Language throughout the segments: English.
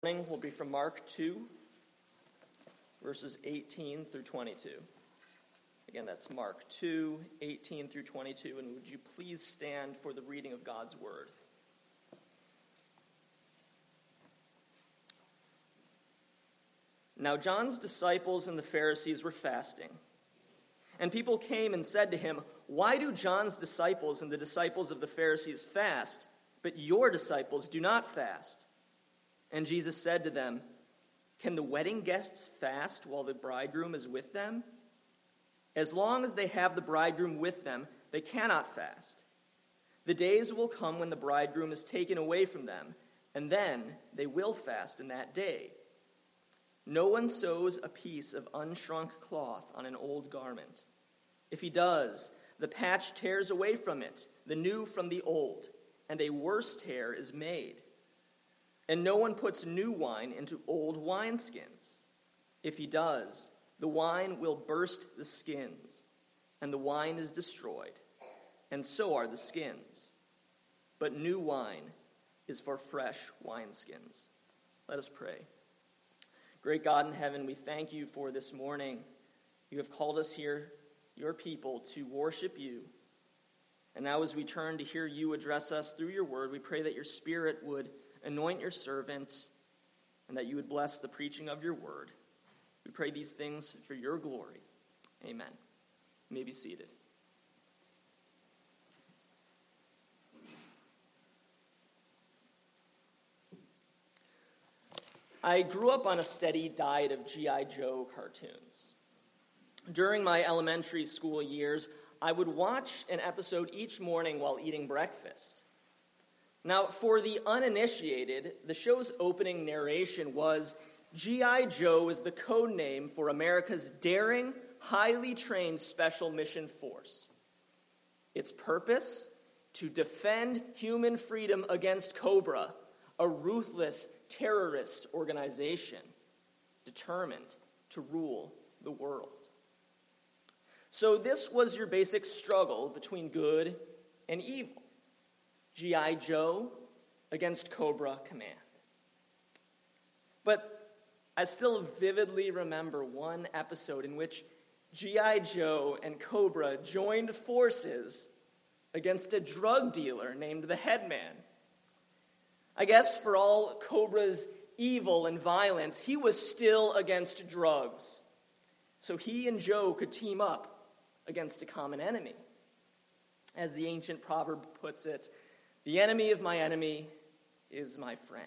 Morning will be from Mark 2, verses 18 through 22. Again, that's Mark 2, 18 through 22. And would you please stand for the reading of God's word? Now John's disciples and the Pharisees were fasting. And people came and said to him, "Why do John's disciples and the disciples of the Pharisees fast, but your disciples do not fast?" And Jesus said to them, "Can the wedding guests fast while the bridegroom is with them? As long as they have the bridegroom with them, they cannot fast. The days will come when the bridegroom is taken away from them, and then they will fast in that day. No one sews a piece of unshrunk cloth on an old garment. If he does, the patch tears away from it, the new from the old, and a worse tear is made. And no one puts new wine into old wineskins. If he does, the wine will burst the skins, and the wine is destroyed, and so are the skins. But new wine is for fresh wineskins." Let us pray. Great God in heaven, we thank you for this morning. You have called us here, your people, to worship you. And now as we turn to hear you address us through your word, we pray that your Spirit would anoint your servant, and that you would bless the preaching of your word. We pray these things for your glory. Amen. You may be seated. I grew up on a steady diet of G.I. Joe cartoons. During my elementary school years, I would watch an episode each morning while eating breakfast. Now, for the uninitiated, the show's opening narration was, G.I. Joe is the code name for America's daring, highly trained special mission force. Its purpose? To defend human freedom against Cobra, a ruthless terrorist organization determined to rule the world. So this was your basic struggle between good and evil. G.I. Joe against Cobra Command. But I still vividly remember one episode in which G.I. Joe and Cobra joined forces against a drug dealer named the Headman. I guess for all Cobra's evil and violence, he was still against drugs. So he and Joe could team up against a common enemy. As the ancient proverb puts it, the enemy of my enemy is my friend.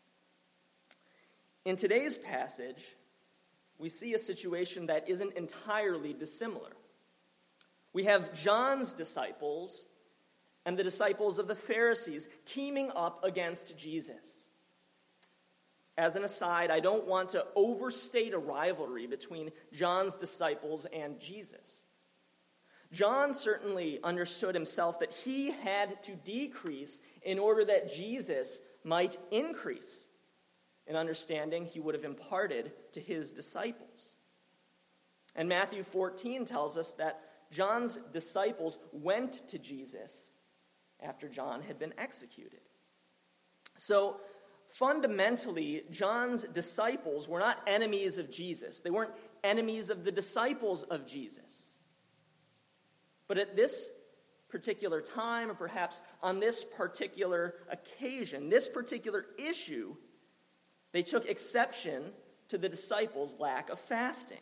In today's passage, we see a situation that isn't entirely dissimilar. We have John's disciples and the disciples of the Pharisees teaming up against Jesus. As an aside, I don't want to overstate a rivalry between John's disciples and Jesus. John certainly understood himself that he had to decrease in order that Jesus might increase. An understanding he would have imparted to his disciples. And Matthew 14 tells us that John's disciples went to Jesus after John had been executed. So fundamentally, John's disciples were not enemies of Jesus. They weren't enemies of the disciples of Jesus. But at this particular time, or perhaps on this particular occasion, this particular issue, they took exception to the disciples' lack of fasting.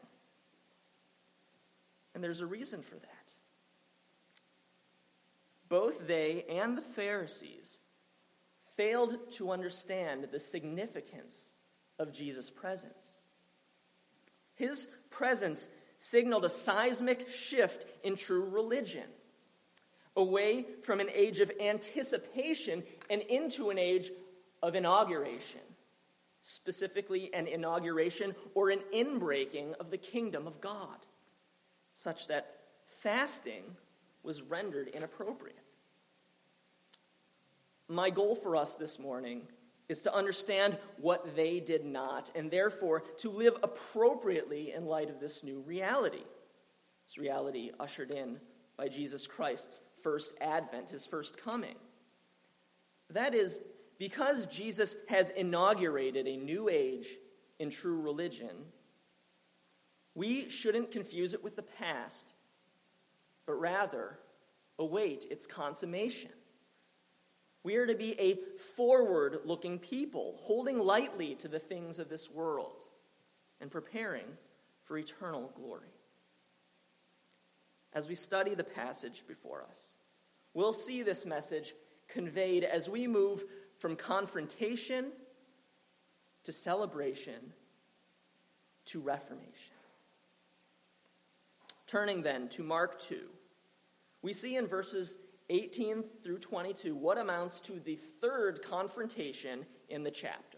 And there's a reason for that. Both they and the Pharisees failed to understand the significance of Jesus' presence. His presence signaled a seismic shift in true religion, away from an age of anticipation and into an age of inauguration, specifically an inauguration or an inbreaking of the kingdom of God, such that fasting was rendered inappropriate. My goal for us this morning is to understand what they did not, and therefore to live appropriately in light of this new reality. This reality ushered in by Jesus Christ's first advent, his first coming. That is, because Jesus has inaugurated a new age in true religion, we shouldn't confuse it with the past, but rather await its consummation. We are to be a forward-looking people, holding lightly to the things of this world and preparing for eternal glory. As we study the passage before us, we'll see this message conveyed as we move from confrontation to celebration to reformation. Turning then to Mark 2, we see in verses 18 through 22 what amounts to the third confrontation in the chapter.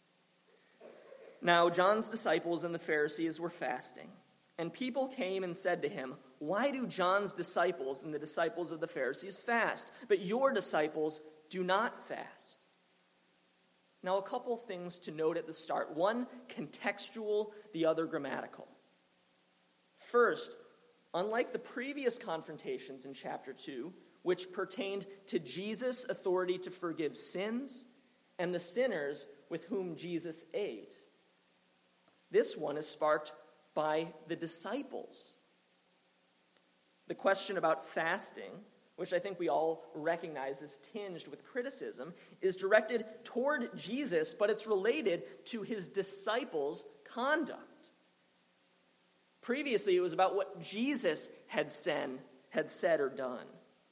Now, John's disciples and the Pharisees were fasting, and people came and said to him, "Why do John's disciples and the disciples of the Pharisees fast, but your disciples do not fast?" Now, a couple things to note at the start. One contextual, the other grammatical. First, unlike the previous confrontations in chapter 2, which pertained to Jesus' authority to forgive sins and the sinners with whom Jesus ate, this one is sparked by the disciples. The question about fasting, which I think we all recognize is tinged with criticism, is directed toward Jesus, but it's related to his disciples' conduct. Previously, it was about what Jesus had said or done.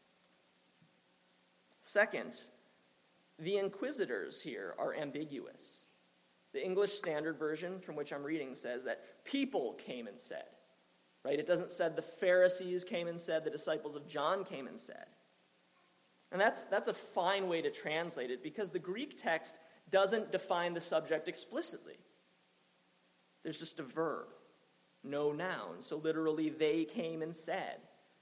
Second, the inquisitors here are ambiguous. The English Standard Version, from which I'm reading, says that people came and said. Right? It doesn't say the Pharisees came and said, the disciples of John came and said. And that's a fine way to translate it, because the Greek text doesn't define the subject explicitly. There's just a verb, no noun. So literally, they came and said.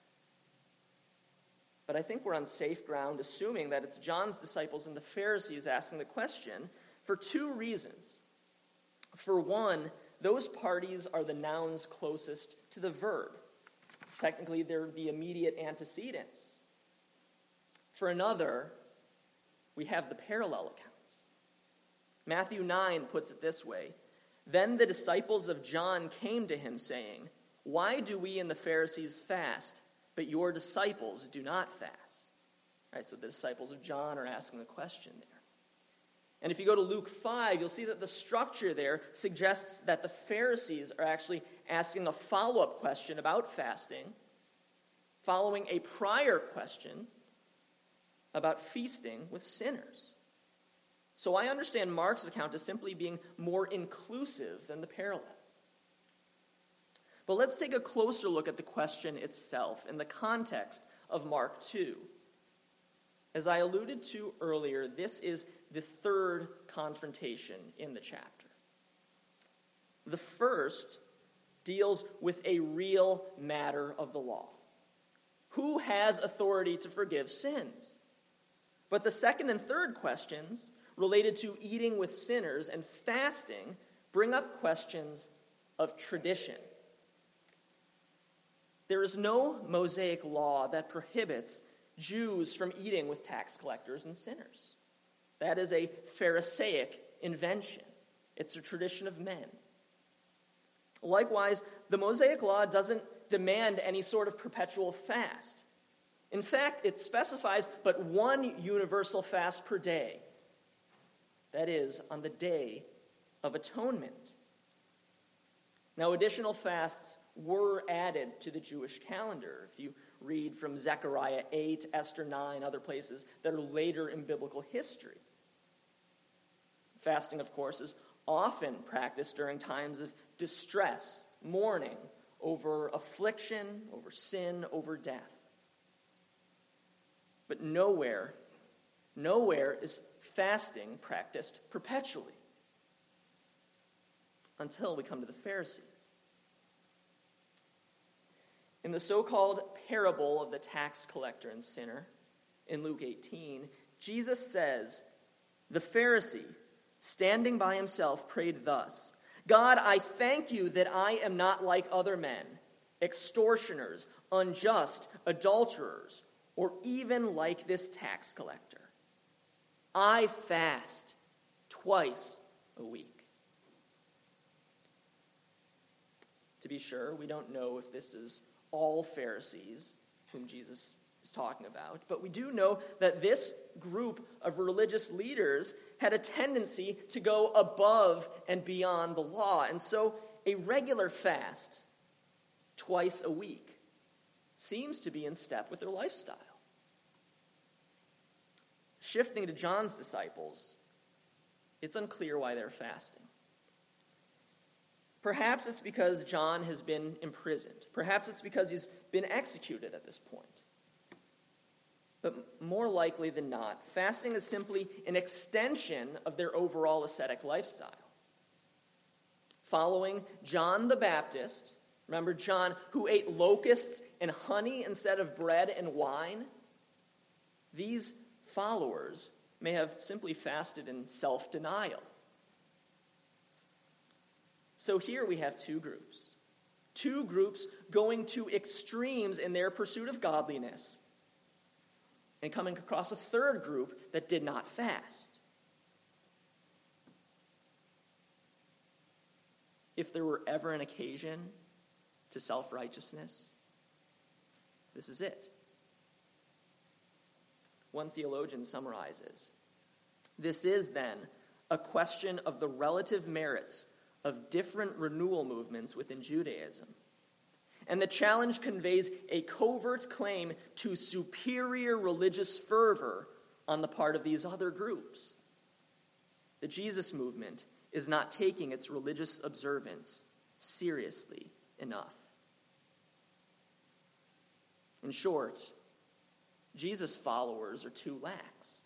But I think we're on safe ground assuming that it's John's disciples and the Pharisees asking the question for two reasons. For one, those parties are the nouns closest to the verb. Technically, they're the immediate antecedents. For another, we have the parallel accounts. Matthew 9 puts it this way: "Then the disciples of John came to him, saying, 'Why do we and the Pharisees fast, but your disciples do not fast?'" Right, so the disciples of John are asking the question there. And if you go to Luke 5, you'll see that the structure there suggests that the Pharisees are actually asking a follow-up question about fasting, following a prior question about feasting with sinners. So I understand Mark's account as simply being more inclusive than the parallels. But let's take a closer look at the question itself in the context of Mark 2. As I alluded to earlier, this is the third confrontation in the chapter. The first deals with a real matter of the law. Who has authority to forgive sins? But the second and third questions, related to eating with sinners and fasting, bring up questions of tradition. There is no Mosaic law that prohibits Jews from eating with tax collectors and sinners. That is a Pharisaic invention. It's a tradition of men. Likewise, the Mosaic law doesn't demand any sort of perpetual fast. In fact, it specifies but one universal fast per day. That is, on the Day of Atonement. Now, additional fasts were added to the Jewish calendar. If you read from Zechariah 8, Esther 9, other places that are later in biblical history. Fasting, of course, is often practiced during times of distress, mourning, over affliction, over sin, over death. But nowhere is fasting practiced perpetually until we come to the Pharisees. In the so-called parable of the tax collector and sinner, in Luke 18, Jesus says, "The Pharisee, standing by himself, prayed thus, 'God, I thank you that I am not like other men, extortioners, unjust, adulterers, or even like this tax collector. I fast twice a week. To be sure, we don't know if this is all Pharisees whom Jesus is talking about, but we do know that this group of religious leaders had a tendency to go above and beyond the law. And so a regular fast twice a week seems to be in step with their lifestyle. Shifting to John's disciples, it's unclear why they're fasting. Perhaps it's because John has been imprisoned. Perhaps it's because he's been executed at this point. But more likely than not, fasting is simply an extension of their overall ascetic lifestyle. Following John the Baptist, remember John who ate locusts and honey instead of bread and wine? These followers may have simply fasted in self-denial. So here we have two groups. Two groups going to extremes in their pursuit of godliness, and coming across a third group that did not fast. If there were ever an occasion to self-righteousness, this is it. One theologian summarizes, this is then a question of the relative merits of different renewal movements within Judaism. And the challenge conveys a covert claim to superior religious fervor on the part of these other groups. The Jesus movement is not taking its religious observance seriously enough. In short, Jesus' followers are too lax.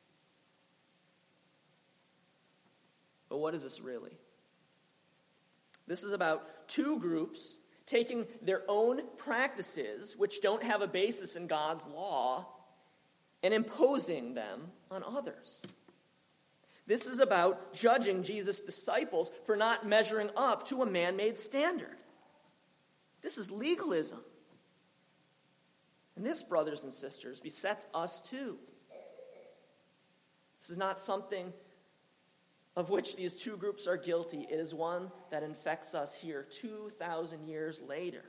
But what is this really? This is about two groups taking their own practices, which don't have a basis in God's law, and imposing them on others. This is about judging Jesus' disciples for not measuring up to a man-made standard. This is legalism. And this, brothers and sisters, besets us too. This is not something of which these two groups are guilty. It is one that infects us here 2,000 years later.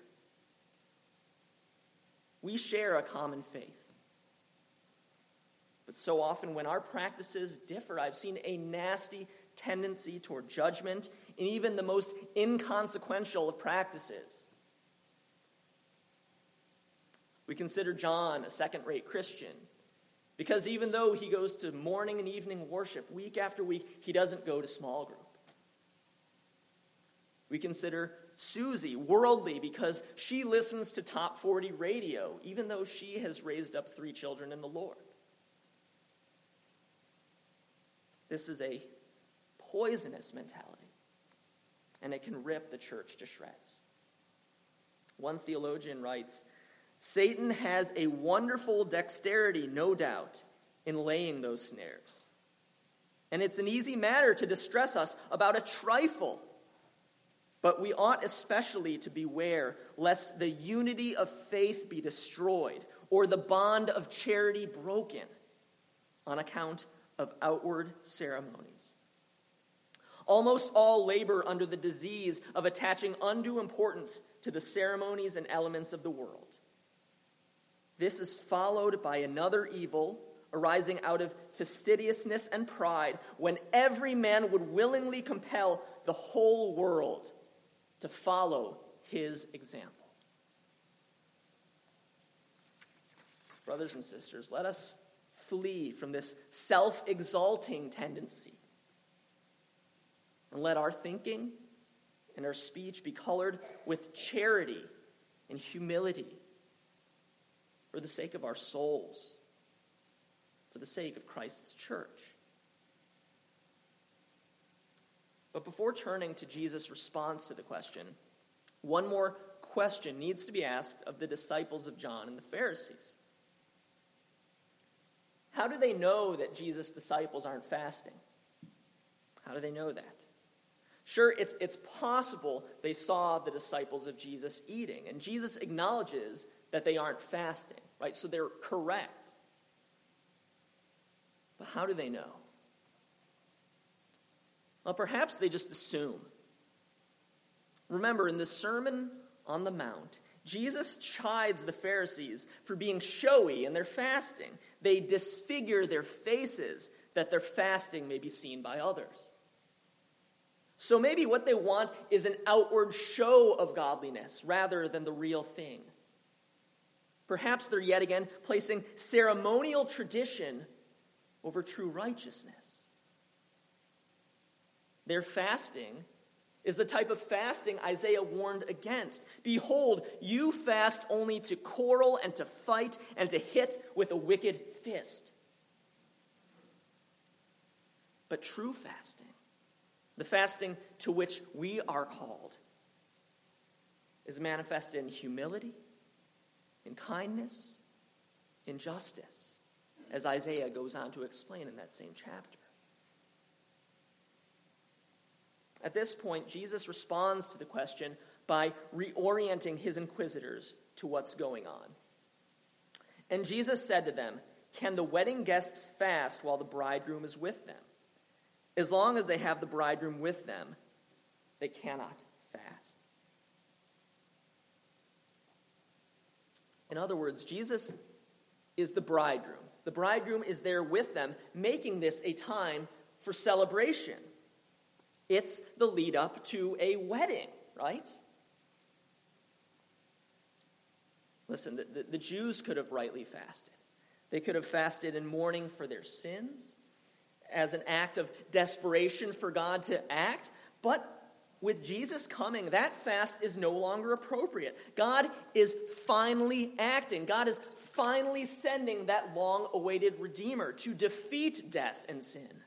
We share a common faith. But so often when our practices differ, I've seen a nasty tendency toward judgment in even the most inconsequential of practices. We consider John a second-rate Christian because even though he goes to morning and evening worship week after week, he doesn't go to small group. We consider Susie worldly because she listens to Top 40 radio, even though she has raised up 3 children in the Lord. This is a poisonous mentality, and it can rip the church to shreds. One theologian writes, Satan has a wonderful dexterity, no doubt, in laying those snares. And it's an easy matter to distress us about a trifle. But we ought especially to beware lest the unity of faith be destroyed or the bond of charity broken on account of outward ceremonies. Almost all labor under the disease of attaching undue importance to the ceremonies and elements of the world. This is followed by another evil arising out of fastidiousness and pride, when every man would willingly compel the whole world to follow his example. Brothers and sisters, let us flee from this self-exalting tendency. And let our thinking and our speech be colored with charity and humility for the sake of our souls, for the sake of Christ's church. But before turning to Jesus' response to the question, one more question needs to be asked of the disciples of John and the Pharisees. How do they know that Jesus' disciples aren't fasting? How do they know that? Sure, it's possible they saw the disciples of Jesus eating, and Jesus acknowledges that they aren't fasting, right? So they're correct. But how do they know? Well, perhaps they just assume. Remember, in the Sermon on the Mount, Jesus chides the Pharisees for being showy in their fasting. They disfigure their faces that their fasting may be seen by others. So maybe what they want is an outward show of godliness rather than the real thing. Perhaps they're yet again placing ceremonial tradition over true righteousness. Their fasting is the type of fasting Isaiah warned against. Behold, you fast only to quarrel and to fight and to hit with a wicked fist. But true fasting, the fasting to which we are called, is manifested in humility, in kindness, in justice, as Isaiah goes on to explain in that same chapter. At this point, Jesus responds to the question by reorienting his inquisitors to what's going on. And Jesus said to them, "Can the wedding guests fast while the bridegroom is with them? As long as they have the bridegroom with them, they cannot fast." In other words, Jesus is the bridegroom. The bridegroom is there with them, making this a time for celebration. It's the lead up to a wedding, right? Listen, the Jews could have rightly fasted. They could have fasted in mourning for their sins, as an act of desperation for God to act. But with Jesus coming, that fast is no longer appropriate. God is finally acting. God is finally sending that long-awaited Redeemer to defeat death and sin.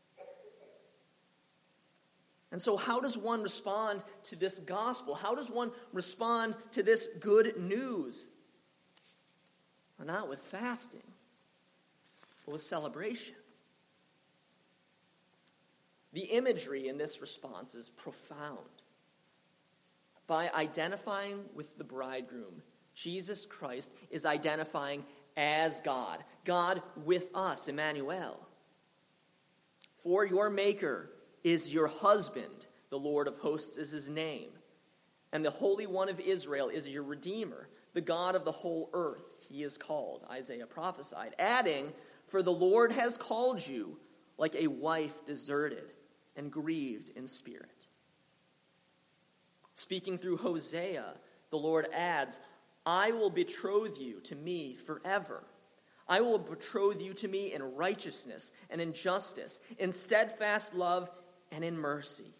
And so how does one respond to this gospel? How does one respond to this good news? Well, not with fasting, but with celebration. The imagery in this response is profound. By identifying with the bridegroom, Jesus Christ is identifying as God, God with us, Emmanuel. For your Maker is your husband, the Lord of hosts is his name, and the Holy One of Israel is your Redeemer, the God of the whole earth, he is called, Isaiah prophesied, adding, for the Lord has called you like a wife deserted and grieved in spirit. Speaking through Hosea, the Lord adds, I will betroth you to me forever. I will betroth you to me in righteousness and in justice, in steadfast love and in mercy.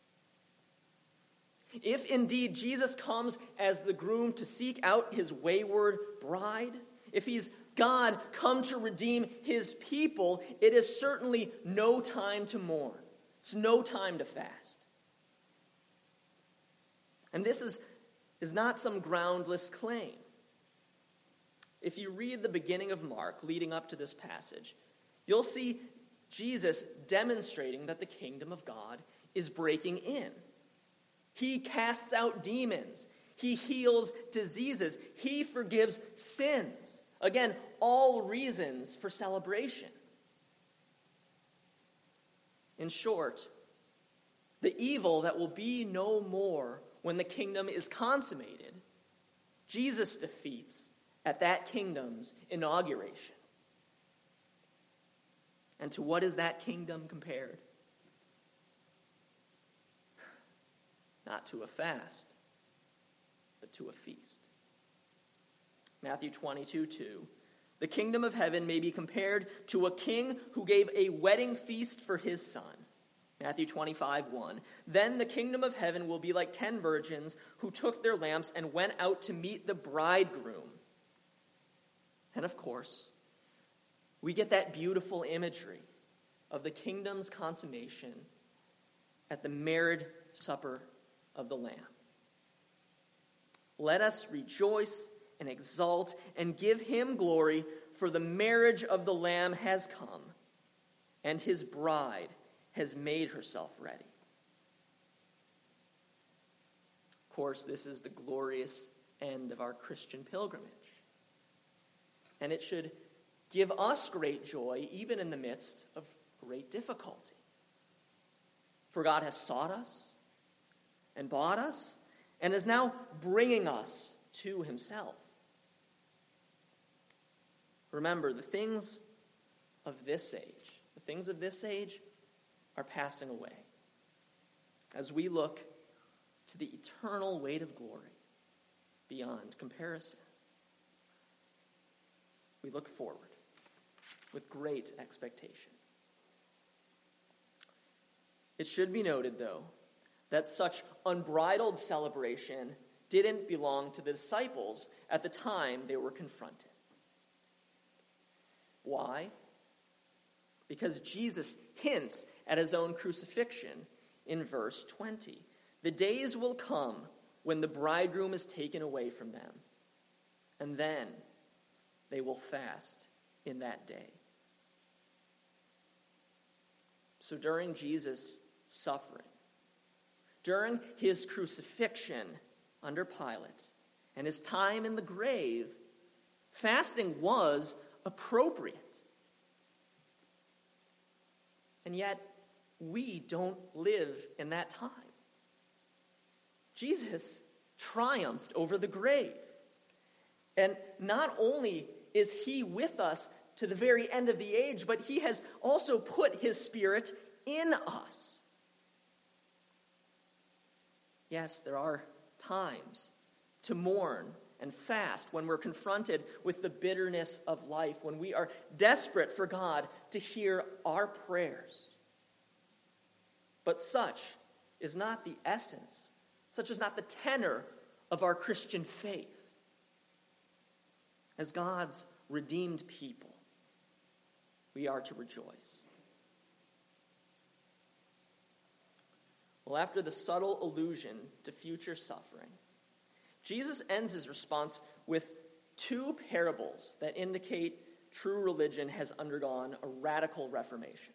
If indeed Jesus comes as the groom to seek out his wayward bride, if he's God come to redeem his people, it is certainly no time to mourn. It's no time to fast. And this is not some groundless claim. If you read the beginning of Mark leading up to this passage, you'll see Jesus demonstrating that the kingdom of God is breaking in. He casts out demons. He heals diseases. He forgives sins. Again, all reasons for celebration. In short, the evil that will be no more when the kingdom is consummated, Jesus defeats at that kingdom's inauguration. And to what is that kingdom compared? Not to a fast, but to a feast. Matthew 22:2. The kingdom of heaven may be compared to a king who gave a wedding feast for his son. Matthew 25:1. Then the kingdom of heaven will be like 10 virgins who took their lamps and went out to meet the bridegroom. And of course, we get that beautiful imagery of the kingdom's consummation at the marriage supper of the Lamb. Let us rejoice and exult and give him glory, for the marriage of the Lamb has come, and his bride has made herself ready. Of course, this is the glorious end of our Christian pilgrimage. And it should give us great joy even in the midst of great difficulty. For God has sought us and bought us and is now bringing us to himself. Remember, the things of this age are passing away as we look to the eternal weight of glory beyond comparison. We look forward with great expectation. It should be noted, though, that such unbridled celebration didn't belong to the disciples at the time they were confronted. Why? Because Jesus hints at his own crucifixion in verse 20. The days will come when the bridegroom is taken away from them, and then they will fast in that day. So during Jesus' suffering, during his crucifixion under Pilate, and his time in the grave, fasting was appropriate. And yet, we don't live in that time. Jesus triumphed over the grave. And not only is he with us to the very end of the age, but he has also put his Spirit in us. Yes, there are times to mourn and fast when we're confronted with the bitterness of life, when we are desperate for God to hear our prayers. But such is not the essence, such is not the tenor of our Christian faith. As God's redeemed people, we are to rejoice. Well, after the subtle allusion to future suffering, Jesus ends his response with two parables that indicate true religion has undergone a radical reformation.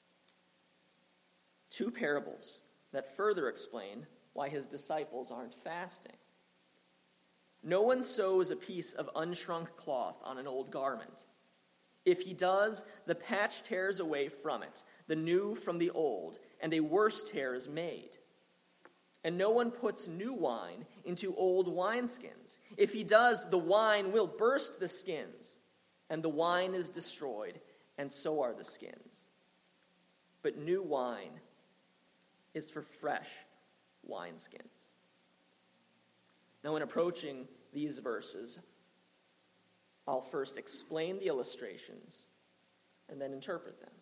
Two parables that further explain why his disciples aren't fasting. No one sews a piece of unshrunk cloth on an old garment. If he does, the patch tears away from it, the new from the old, and a worse tear is made. And no one puts new wine into old wineskins. If he does, the wine will burst the skins, and the wine is destroyed, and so are the skins. But new wine is for fresh wineskins. Now, in approaching these verses, I'll first explain the illustrations and then interpret them.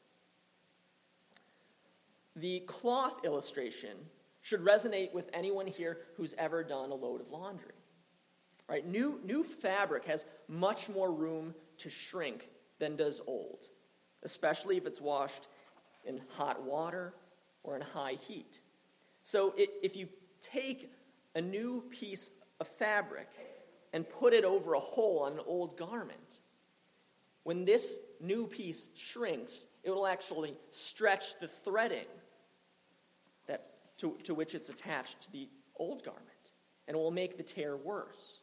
The cloth illustration should resonate with anyone here who's ever done a load of laundry. Right? New fabric has much more room to shrink than does old, especially if it's washed in hot water or in high heat. So if you take a new piece of fabric and put it over a hole on an old garment, when this new piece shrinks, it will actually stretch the threading to which it's attached to the old garment, and it will make the tear worse.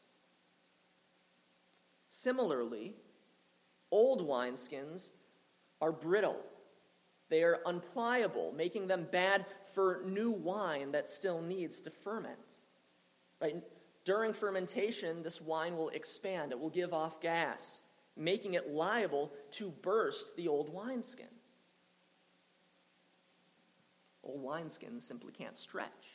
Similarly, old wineskins are brittle. They are unpliable, making them bad for new wine that still needs to ferment. Right? During fermentation, this wine will expand. It will give off gas, making it liable to burst the old wineskins. Old wineskins simply can't stretch.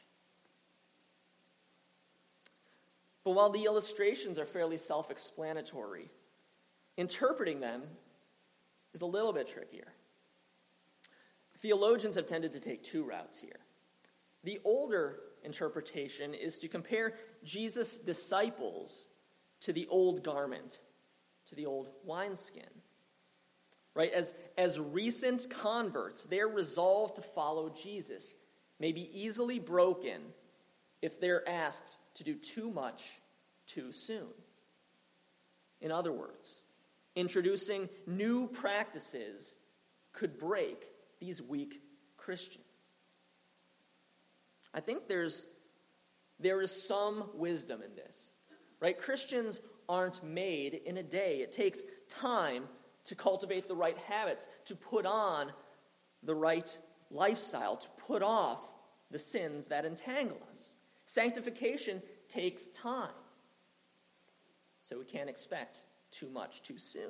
But while the illustrations are fairly self-explanatory, interpreting them is a little bit trickier. Theologians have tended to take two routes here. The older interpretation is to compare Jesus' disciples to the old garment, to the old wineskin. Right? As recent converts, their resolve to follow Jesus may be easily broken if they're asked to do too much too soon. In other words, introducing new practices could break these weak Christians. I think there is some wisdom in this. Right? Christians aren't made in a day. It takes time to cultivate the right habits, to put on the right lifestyle, to put off the sins that entangle us. Sanctification takes time. So we can't expect too much too soon.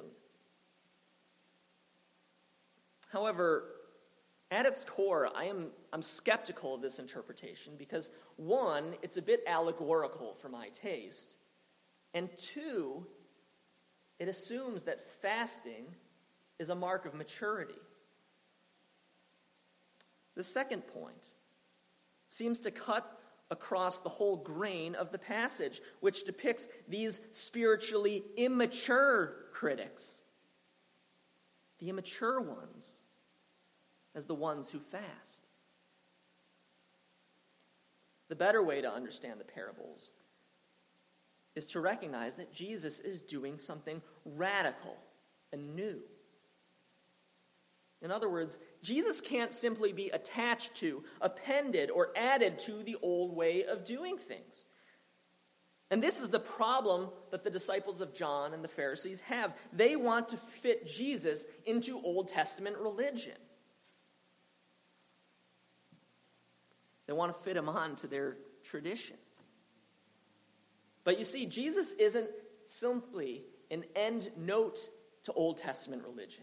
However, at its core, I'm skeptical of this interpretation because, one, it's a bit allegorical for my taste, and two, it assumes that fasting is a mark of maturity. The second point seems to cut across the whole grain of the passage, which depicts these spiritually immature critics, the immature ones, as the ones who fast. The better way to understand the parables is to recognize that Jesus is doing something radical and new. In other words, Jesus can't simply be attached to, appended, or added to the old way of doing things. And this is the problem that the disciples of John and the Pharisees have. They want to fit Jesus into Old Testament religion. They want to fit him on to their traditions. But you see, Jesus isn't simply an end note to Old Testament religion.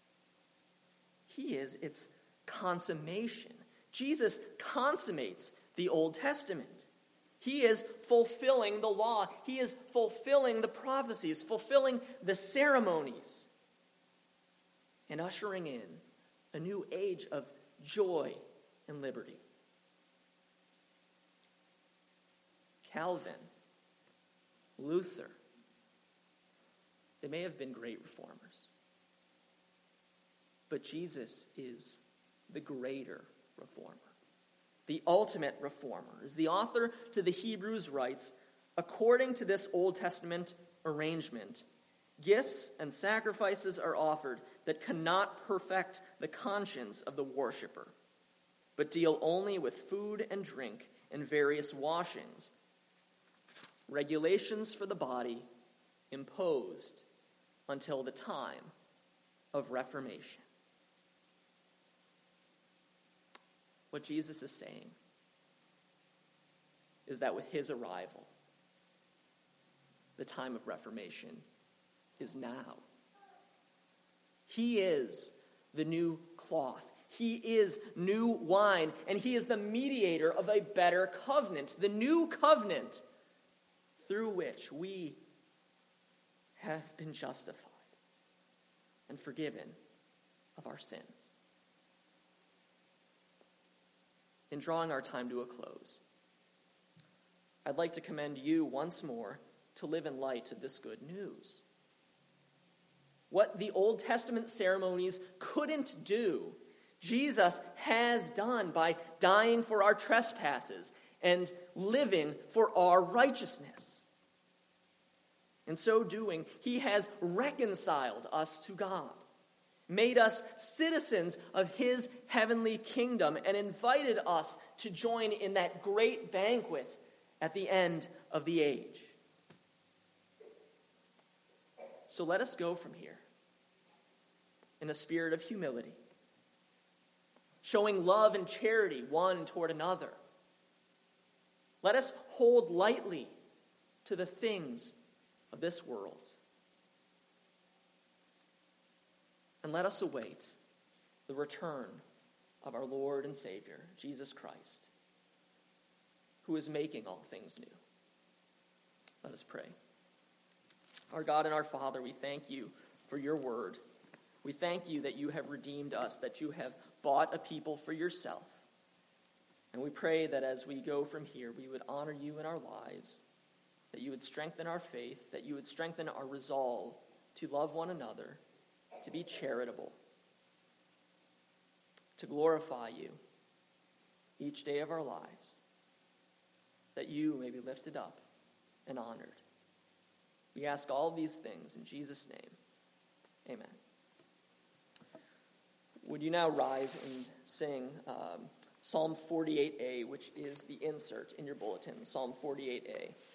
He is its consummation. Jesus consummates the Old Testament. He is fulfilling the law. He is fulfilling the prophecies, fulfilling the ceremonies, and ushering in a new age of joy and liberty. Calvin, Luther, they may have been great reformers, but Jesus is the greater reformer. The ultimate reformer. As the author to the Hebrews writes, according to this Old Testament arrangement, gifts and sacrifices are offered that cannot perfect the conscience of the worshiper, but deal only with food and drink and various washings, regulations for the body imposed until the time of Reformation. What Jesus is saying is that with his arrival, the time of Reformation is now. He is the new cloth. He is new wine, and he is the mediator of a better covenant, the new covenant through which we have been justified and forgiven of our sins. In drawing our time to a close, I'd like to commend you once more to live in light of this good news. What the Old Testament ceremonies couldn't do, Jesus has done by dying for our trespasses and living for our righteousness. In so doing, he has reconciled us to God, made us citizens of his heavenly kingdom, and invited us to join in that great banquet at the end of the age. So let us go from here in a spirit of humility, showing love and charity one toward another. Let us hold lightly to the things of this world. And let us await the return of our Lord and Savior, Jesus Christ, who is making all things new. Let us pray. Our God and our Father, we thank you for your word. We thank you that you have redeemed us, that you have bought a people for yourself. And we pray that as we go from here, we would honor you in our lives, that you would strengthen our faith, that you would strengthen our resolve to love one another, to be charitable, to glorify you each day of our lives, that you may be lifted up and honored. We ask all these things in Jesus' name. Amen. Would you now rise and sing Psalm 48a, which is the insert in your bulletin, Psalm 48a.